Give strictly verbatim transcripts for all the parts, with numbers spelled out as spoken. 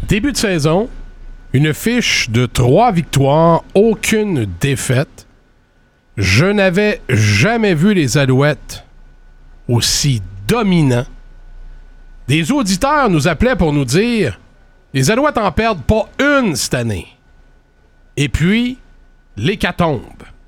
Début de saison, une fiche de trois victoires, aucune défaite. Je n'avais jamais vu les Alouettes aussi dominants. Des auditeurs nous appelaient pour nous dire « Les Alouettes en perdent pas une cette année. » Et puis, l'hécatombe.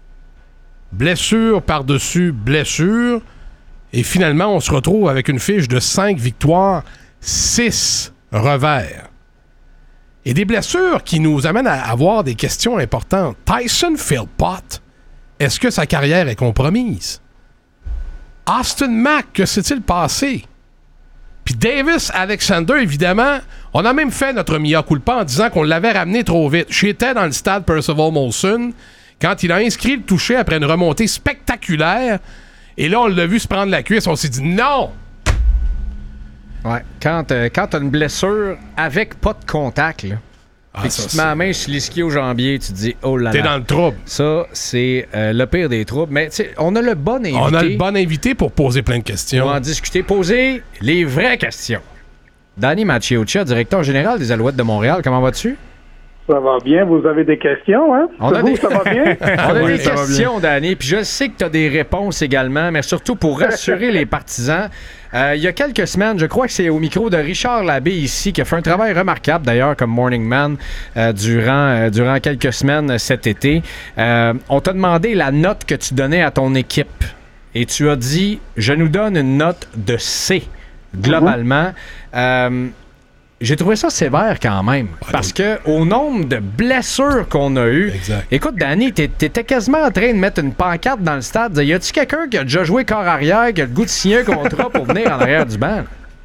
Blessure par-dessus blessure. Et finalement, on se retrouve avec une fiche de cinq victoires, six revers. Et des blessures qui nous amènent à avoir des questions importantes. Tyson Philpott, est-ce que sa carrière est compromise? Austin Mack, que s'est-il passé? Puis Davis Alexander, évidemment, on a même fait notre mea culpa en disant qu'on l'avait ramené trop vite. J'étais dans le stade Percival Molson quand il a inscrit le toucher après une remontée spectaculaire. Et là, on l'a vu se prendre la cuisse. On s'est dit non! Ouais. Quand, euh, quand t'as une blessure avec pas de contact, là, ah, et ça, tu te mets la main sur l'ischio-jambier, tu te dis oh là là. T'es dans le trouble. Ça, c'est euh, le pire des troubles. Mais tu sais, on a le bon invité. On a le bon invité pour poser plein de questions. On va en discuter, poser les vraies questions. Danny Macchioccia, directeur général des Alouettes de Montréal, comment vas-tu? Ça va bien, vous avez des questions, hein? On a vous, des... ça va bien? On a oui, des questions, Danny, puis je sais que tu as des réponses également, mais surtout pour rassurer les partisans. Euh, il y a quelques semaines, je crois que c'est au micro de Richard Labbé ici, qui a fait un travail remarquable d'ailleurs comme Morning Man euh, durant, euh, durant quelques semaines cet été. Euh, on t'a demandé la note que tu donnais à ton équipe et tu as dit « Je nous donne une note de C, globalement. Mm-hmm. » euh, J'ai trouvé ça sévère quand même. Ouais, parce que au nombre de blessures qu'on a eues... Exact. Écoute, Danny, t'étais quasiment en train de mettre une pancarte dans le stade. Y a-tu quelqu'un qui a déjà joué corps arrière, qui a le goût de signer un contrat pour venir en arrière du banc?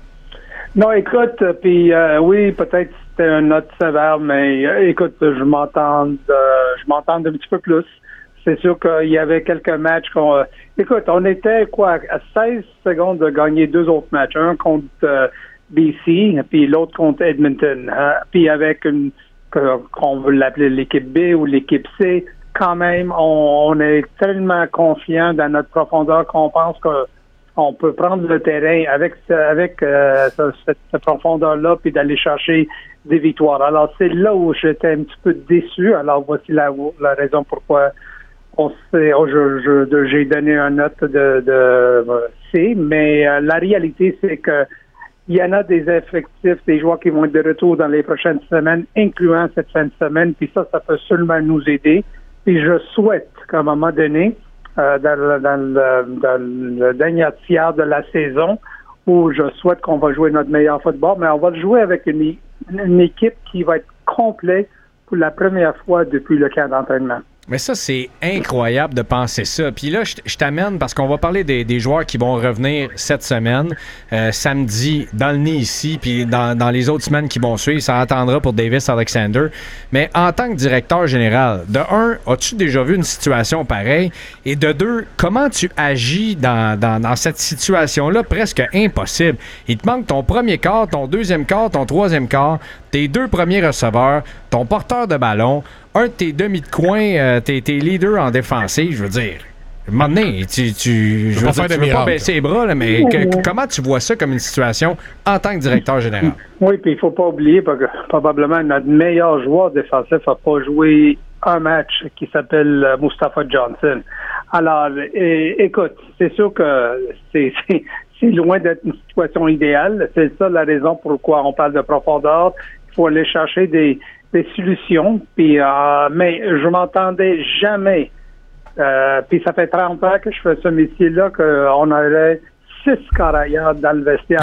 Non, écoute, puis euh, oui, peut-être c'était une note sévère, mais euh, écoute, je m'entends euh, je m'entends un petit peu plus. C'est sûr qu'il y avait quelques matchs qu'on... Euh, écoute, on était, quoi, à seize secondes de gagner deux autres matchs. Un contre... Euh, B C, puis l'autre contre Edmonton. Hein? Puis avec une, qu'on veut l'appeler l'équipe B ou l'équipe C, quand même, on, on est tellement confiant dans notre profondeur qu'on pense qu'on peut prendre le terrain avec avec euh, cette, cette profondeur-là, puis d'aller chercher des victoires. Alors, c'est là où j'étais un petit peu déçu. Alors, voici la, la raison pourquoi on sait, oh, je, je, j'ai donné une note de, de C, mais euh, la réalité, c'est que il y en a des effectifs, des joueurs qui vont être de retour dans les prochaines semaines, incluant cette fin de semaine, puis ça, ça peut seulement nous aider. Puis je souhaite qu'à un moment donné, euh, dans, le, dans, le, dans le dernier tiers de la saison, où je souhaite qu'on va jouer notre meilleur football, mais on va le jouer avec une, une équipe qui va être complète pour la première fois depuis le camp d'entraînement. Mais ça, c'est incroyable de penser ça. Puis là, je, je t'amène parce qu'on va parler des, des joueurs qui vont revenir cette semaine, euh, samedi, dans le nez ici, puis dans, dans les autres semaines qui vont suivre. Ça attendra pour Davis Alexander. Mais en tant que directeur général, de un, as-tu déjà vu une situation pareille? Et de deux, comment tu agis dans, dans, dans cette situation-là presque impossible? Il te manque ton premier quart, ton deuxième quart, ton troisième quart, tes deux premiers receveurs, ton porteur de ballon, un de tes demi de coin, euh, tes, tes leaders en défensive, je veux dire. À un moment donné, tu, tu, je veux dire, tu veux pas baisser les bras, là, mais que, comment tu vois ça comme une situation en tant que directeur général? Oui, puis il faut pas oublier que probablement notre meilleur joueur défensif n'a pas joué un match qui s'appelle Mustafa Johnson. Alors, et, écoute, c'est sûr que c'est, c'est, c'est loin d'être une situation idéale. C'est ça la raison pourquoi on parle de profondeur. Il faut aller chercher des des solutions, puis euh, mais je m'entendais jamais, euh, puis ça fait trente ans que je fais ce métier-là, qu'on aurait six carrières dans le vestiaire.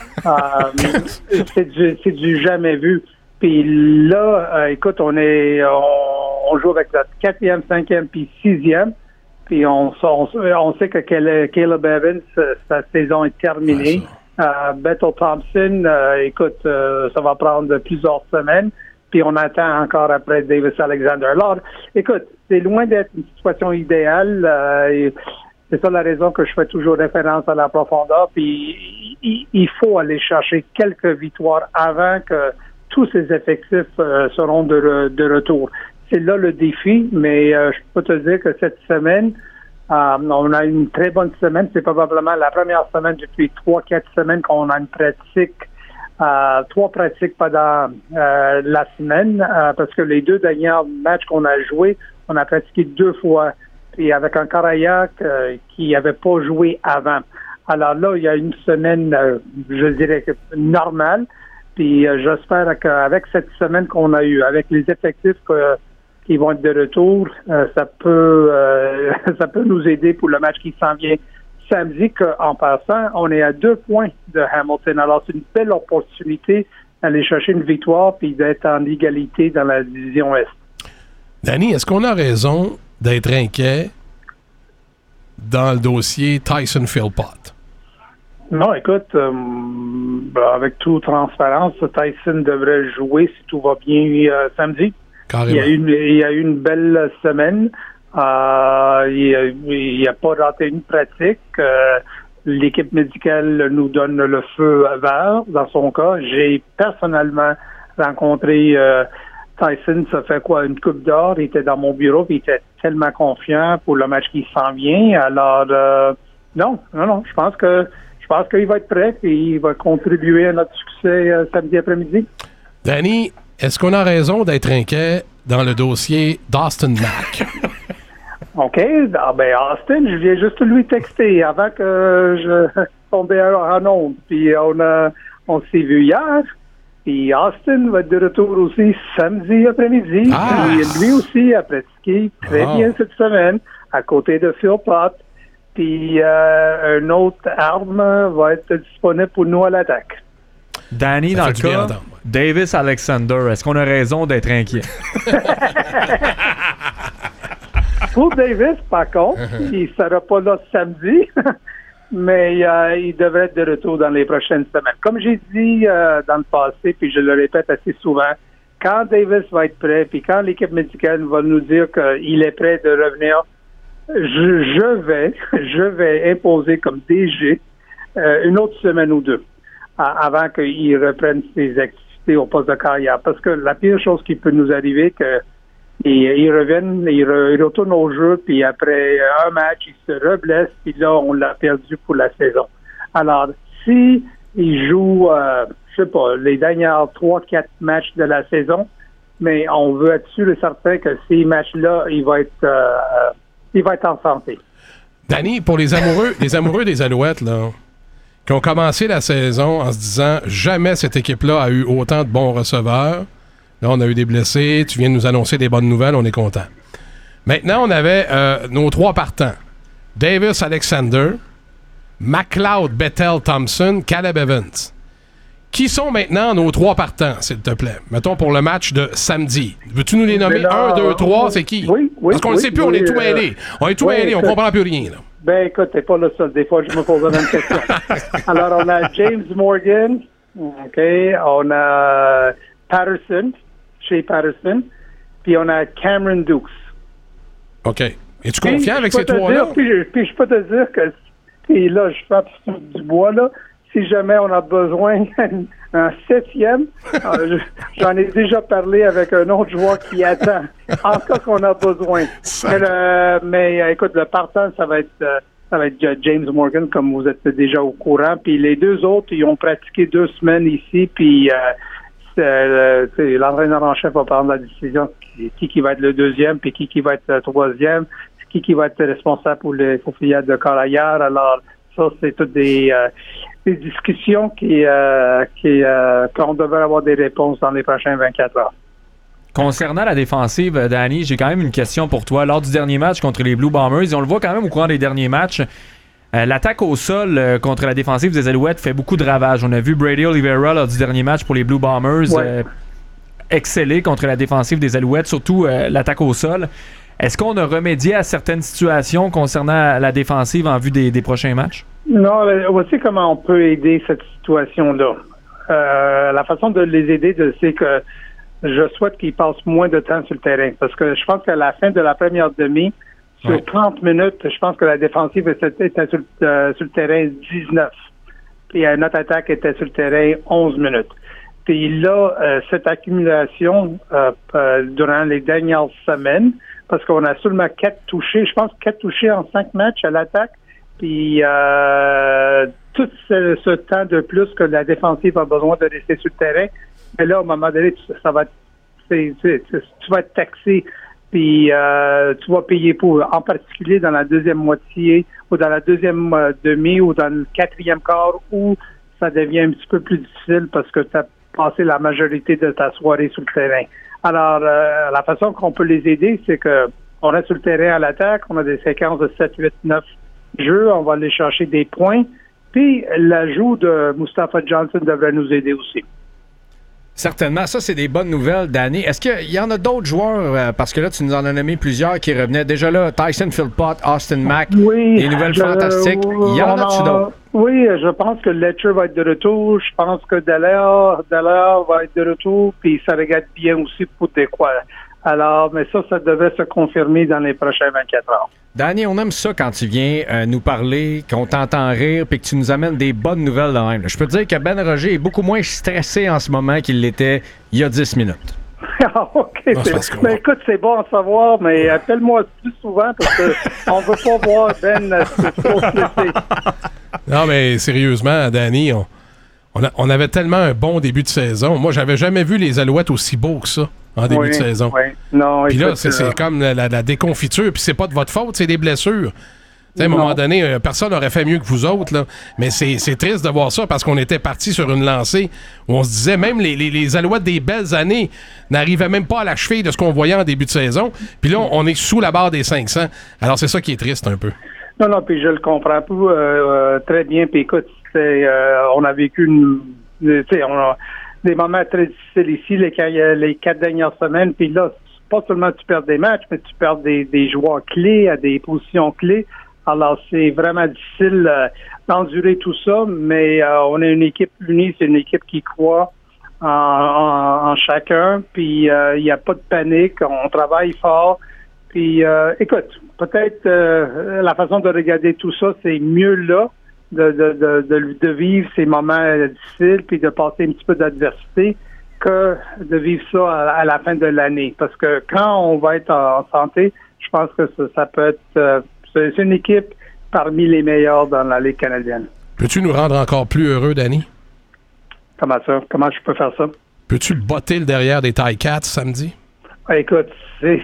euh, c'est du c'est du jamais vu. Puis là, euh, écoute, on est on, on joue avec notre quatrième, cinquième, puis sixième, puis on, on, on sait que Caleb Evans, sa saison est terminée. Euh, Bethel Thompson, euh, écoute, euh, ça va prendre plusieurs semaines. Puis on attend encore après Davis Alexander. Alors, écoute, c'est loin d'être une situation idéale. Euh, c'est ça la raison que je fais toujours référence à la profondeur. Puis il, il faut aller chercher quelques victoires avant que tous ces effectifs euh, seront de, re, de retour. C'est là le défi, mais euh, je peux te dire que cette semaine, euh, on a une très bonne semaine. C'est probablement la première semaine depuis trois, quatre semaines qu'on a une pratique euh, trois pratiques pendant euh, la semaine, euh, parce que les deux derniers matchs qu'on a joués, on a pratiqué deux fois, puis avec un Karayak euh, qui n'avait pas joué avant. Alors là, il y a une semaine, euh, je dirais, normale, puis euh, j'espère qu'avec cette semaine qu'on a eue, avec les effectifs que, qui vont être de retour, euh, ça peut euh, ça peut nous aider pour le match qui s'en vient samedi, qu'en passant, on est à deux points de Hamilton. Alors, c'est une belle opportunité d'aller chercher une victoire puis d'être en égalité dans la division Est. Danny, est-ce qu'on a raison d'être inquiet dans le dossier Tyson Philpott? Non, écoute, euh, avec toute transparence, Tyson devrait jouer si tout va bien euh, samedi. Carrément. Il y a une, il y a eu une belle semaine. Euh, il n'a pas raté une pratique. Euh, l'équipe médicale nous donne le feu vert dans son cas. J'ai personnellement rencontré euh, Tyson, ça fait quoi, une coupe d'or. Il était dans mon bureau, puis il était tellement confiant pour le match qui s'en vient. Alors, euh, non, non, non, je pense que je pense qu'il va être prêt et il va contribuer à notre succès euh, samedi après-midi. Danny, est-ce qu'on a raison d'être inquiet dans le dossier d'Austin Mack? OK. Ah ben Austin, je viens juste lui texter avant que je tombais en onde. Puis on a on s'est vu hier. Puis Austin va être de retour aussi samedi après-midi. Ah. Puis lui aussi a pratiqué très Oh. bien cette semaine à côté de Philpott. Puis euh, une autre arme va être disponible pour nous à l'attaque. Danny, Ça dans fait le du bien cas, d'entendre, ouais. Davis Alexander, est-ce qu'on a raison d'être inquiet? Pour Davis, par contre, il ne sera pas là samedi, mais euh, il devrait être de retour dans les prochaines semaines. Comme j'ai dit euh, dans le passé, puis je le répète assez souvent, quand Davis va être prêt, puis quand l'équipe médicale va nous dire qu'il est prêt de revenir, je, je vais je vais imposer comme D G euh, une autre semaine ou deux à, avant qu'il reprenne ses activités au poste de carrière. Parce que la pire chose qui peut nous arriver, que ils, ils reviennent, ils, re, ils retournent au jeu, puis après un match, ils se reblessent, puis là, on l'a perdu pour la saison. Alors, si ils jouent, euh, je sais pas, les dernières trois, quatre matchs de la saison, mais on veut être sûr et certain que ces matchs-là, il va être, euh, il va être en santé. Danny, pour les amoureux, les amoureux des Alouettes, là, qui ont commencé la saison en se disant jamais cette équipe-là a eu autant de bons receveurs. Là, on a eu des blessés. Tu viens de nous annoncer des bonnes nouvelles. On est content. Maintenant, on avait euh, nos trois partants. Davis Alexander, McLeod, Bethel Thompson, Caleb Evans. Qui sont maintenant nos trois partants, s'il te plaît? Mettons pour le match de samedi. Veux-tu nous les nommer? Là, Un, deux, trois, c'est qui? Oui, oui. Parce qu'on ne oui, sait plus, oui, on est tout euh, mêlé. On est tout oui, mêlé, on écoute, comprend plus rien, là. Ben, écoute, t'es pas le seul. Des fois, je me pose la même question. Alors, on a James Morgan, OK, on a Patterson, Shea Patterson, puis on a Cameron Dukes. OK. Es-tu Puis, confiant avec je ces peux te trois-là? dire, Puis, je- puis je peux te dire que, et là, je frappe sur du bois, là, si jamais on a besoin d'un septième, euh, je- j'en ai déjà parlé avec un autre joueur qui attend, en cas qu'on a besoin. Mais, le, mais euh, écoute, le partant, ça va être euh, ça va être James Morgan, comme vous êtes déjà au courant. Puis les deux autres, ils ont pratiqué deux semaines ici, puis euh, c'est, euh, c'est, l'entraîneur en chef va prendre la décision qui, qui, qui va être le deuxième, puis qui, qui va être le troisième, qui, qui va être responsable pour les pour filiales de corps ailleurs. Alors, ça, c'est toutes des, euh, des discussions qui, euh, qui euh, qu'on devrait avoir des réponses dans les prochaines vingt-quatre heures. Concernant la défensive, euh, Danny, j'ai quand même une question pour toi. Lors du dernier match contre les Blue Bombers, et on le voit quand même au courant des derniers matchs, euh, l'attaque au sol euh, contre la défensive des Alouettes fait beaucoup de ravages. On a vu Brady Oliveira lors du dernier match pour les Blue Bombers Ouais. euh, exceller contre la défensive des Alouettes, surtout euh, l'attaque au sol. Est-ce qu'on a remédié à certaines situations concernant la défensive en vue des, des prochains matchs? Non, mais voici comment on peut aider cette situation-là. Euh, la façon de les aider, de- c'est que je souhaite qu'ils passent moins de temps sur le terrain. Parce que je pense qu'à la fin de la première demi, sur Ouais. trente minutes, je pense que la défensive était, était sur, euh, sur le terrain dix-neuf. Puis euh, notre attaque était sur le terrain onze minutes. Puis là, euh, cette accumulation euh, euh, durant les dernières semaines, parce qu'on a seulement quatre touchés, je pense quatre touchés en cinq matchs à l'attaque, puis euh, tout ce, ce temps de plus que la défensive a besoin de rester sur le terrain. Mais là, à un moment donné, tu, ça va, c'est, c'est, c'est, tu vas être taxé, puis euh, tu vas payer pour, en particulier dans la deuxième moitié, ou dans la deuxième euh, demi, ou dans le quatrième quart, où ça devient un petit peu plus difficile parce que tu as passé la majorité de ta soirée sur le terrain. Alors, euh, la façon qu'on peut les aider, c'est que on reste sur le terrain à l'attaque, on a des séquences de sept, huit, neuf jeux, on va aller chercher des points, puis l'ajout de Mustafa Johnson devrait nous aider aussi. Certainement. Ça, c'est des bonnes nouvelles, Danny. Est-ce qu'il y en a d'autres joueurs, euh, parce que là, tu nous en as nommé plusieurs qui revenaient. Déjà là, Tyson Philpott, Austin Mack, oui, des nouvelles je, fantastiques. Il y en a-tu d'autres? Oui, je pense que Letcher va être de retour. Je pense que Dallaire, Dallaire va être de retour, puis ça regarde bien aussi pour Desquois. Alors, mais ça, ça devait se confirmer dans les prochains vingt-quatre heures. Danny, on aime ça quand tu viens euh, nous parler, qu'on t'entend rire, puis que tu nous amènes des bonnes nouvelles de même. Je peux te dire que Ben Roger est beaucoup moins stressé en ce moment qu'il l'était il y a dix minutes. Ah, OK. Non, c'est... Mais écoute, c'est bon à savoir, mais appelle-moi plus souvent parce qu'on ne veut pas voir Ben euh, trop stressé. Non, mais sérieusement, Danny, on, on, a, on avait tellement un bon début de saison. Moi, j'avais jamais vu les Alouettes aussi beaux que ça en début oui, de saison. Oui. Non, puis écoute, là, c'est, c'est comme la, la, la déconfiture, puis c'est pas de votre faute, c'est des blessures. T'sais, à un moment donné, euh, personne n'aurait fait mieux que vous autres, là. Mais c'est, c'est triste de voir ça parce qu'on était parti sur une lancée où on se disait même les, les, les Alouettes des belles années n'arrivaient même pas à la cheville de ce qu'on voyait en début de saison. Puis là, on est sous la barre des cinq cents. Alors, c'est ça qui est triste un peu. Non, non, puis je le comprends pas euh, très bien. Puis écoute, c'est, euh, on a vécu une, tu sais, on a des moments très difficiles ici les, les quatre dernières semaines. Puis là, pas seulement tu perds des matchs, mais tu perds des, des joueurs clés à des positions clés. Alors, c'est vraiment difficile euh, d'endurer tout ça, mais euh, on est une équipe unie, c'est une équipe qui croit en, en, en chacun, puis il euh, n'y a pas de panique, on travaille fort. Puis, euh, écoute, peut-être euh, la façon de regarder tout ça, c'est mieux là, de, de, de, de, de vivre ces moments difficiles, puis de passer un petit peu d'adversité, que de vivre ça à, à la fin de l'année. Parce que quand on va être en, en santé, je pense que ça, ça peut être... Euh, c'est une équipe parmi les meilleures dans la Ligue canadienne. Peux-tu nous rendre encore plus heureux, Danny? Comment ça? Comment je peux faire ça? Peux-tu le botter le derrière des Ticats samedi? Ah, écoute, c'est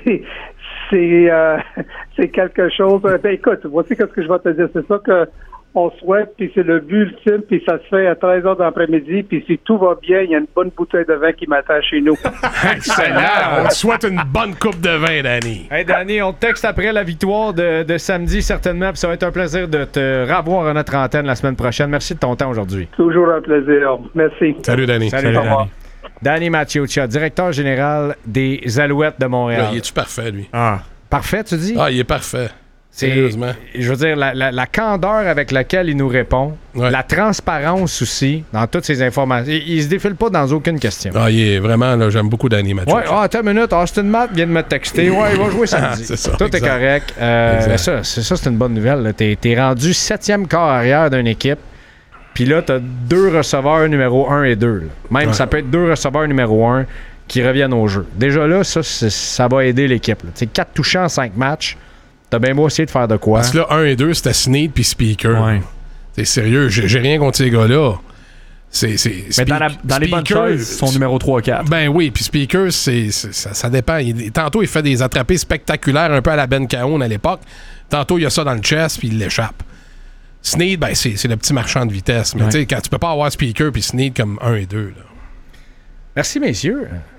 c'est, euh, c'est quelque chose... Ben, écoute, voici ce que je vais te dire. C'est ça que on souhaite, puis c'est le but ultime, puis ça se fait à treize heures d'après-midi, puis si tout va bien, il y a une bonne bouteille de vin qui m'attend chez nous. Excellent! On te souhaite une bonne coupe de vin, Danny. Hey, Danny, on te texte après la victoire de, de samedi, certainement, puis ça va être un plaisir de te revoir à notre antenne la semaine prochaine. Merci de ton temps aujourd'hui. Toujours un plaisir. Merci. Salut, Danny. Salut, Salut Danny. Danny Maciocia, directeur général des Alouettes de Montréal. Là, il est-tu parfait, lui? Ah. Parfait, tu dis? Ah, il est parfait. Sérieusement. Je veux dire, la, la, la candeur avec laquelle il nous répond, ouais. La transparence aussi dans toutes ces informations. Il, il se défile pas dans aucune question. Ah, il est vraiment, là, j'aime beaucoup Danny Mathieu. Ouais, ah, attends une minute, Austin Matt vient de me texter. Ouais, il va jouer samedi. C'est ça, tout exact. est correct. Euh, ça, c'est, ça, c'est une bonne nouvelle. T'es, t'es rendu septième quart arrière d'une équipe. Puis là, t'as deux receveurs numéro un et deux. Là. Même, ouais. Ça peut être deux receveurs numéro un qui reviennent au jeu. Déjà là, ça, ça va aider l'équipe. Tu sais, quatre touchants en cinq matchs. T'as bien beau essayer de faire de quoi. Parce que là, un et deux, c'était Snead puis Speaker. Ouais. C'est sérieux, j'ai, j'ai rien contre ces gars-là. C'est, c'est, Mais Spe- dans, la, dans les bonnes choses, son numéro trois quatre. Ben oui, puis Speaker, c'est, c'est, ça, ça dépend. Il, tantôt, il fait des attrapés spectaculaires, un peu à la Ben Caon à l'époque. Tantôt, il y a ça dans le chest, puis il l'échappe. Snead, ben c'est, c'est le petit marchand de vitesse. Mais ouais. Tu sais, quand tu peux pas avoir Speaker puis Snead comme un et deux. Là. Merci, messieurs.